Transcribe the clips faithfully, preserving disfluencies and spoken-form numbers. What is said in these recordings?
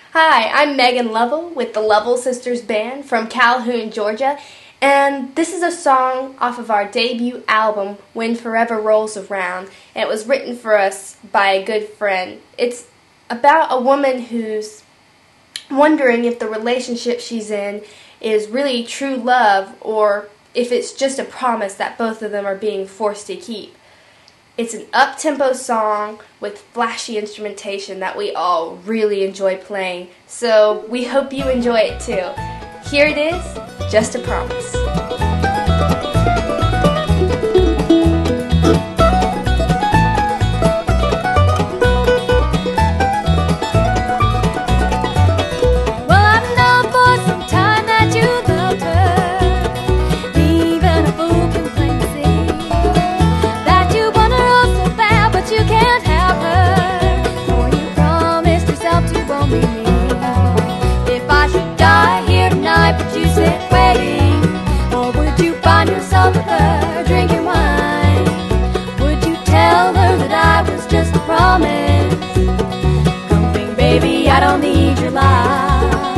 Hi, I'm Megan Lovell with the Lovell Sisters Band from Calhoun, Georgia, and this is a song off of our debut album, When Forever Rolls Around, and it was written for us by a good friend. It's about a woman who's wondering if the relationship she's in is really true love or if it's just a promise that both of them are being forced to keep. It's an up-tempo song with flashy instrumentation that we all really enjoy playing, so we hope you enjoy it too. Here it is, Just a Promise. Would you sit waiting, or would you find yourself with her drinking wine? Would you tell her that I was just a promise? Come think, baby, I don't need your lies.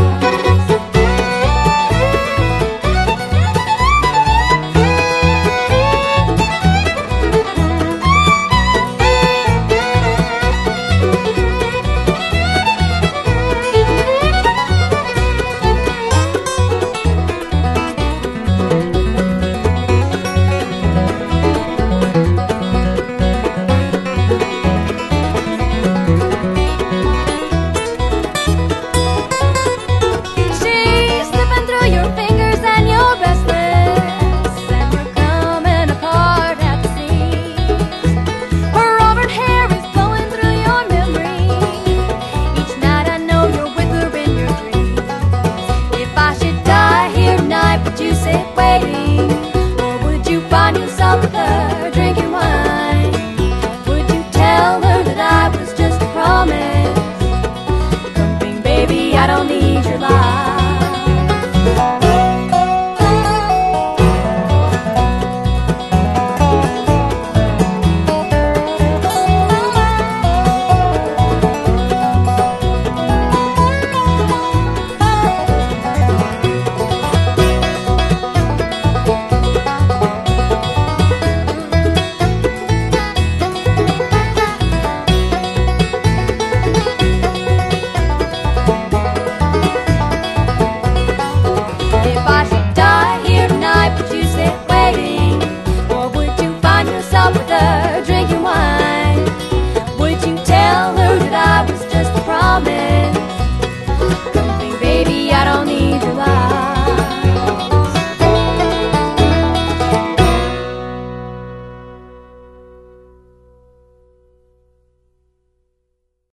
Would you sit waiting, or would you find yourself with her drinking wine? Would you tell her that I was just a promise? Come think, baby, I don't need your lies.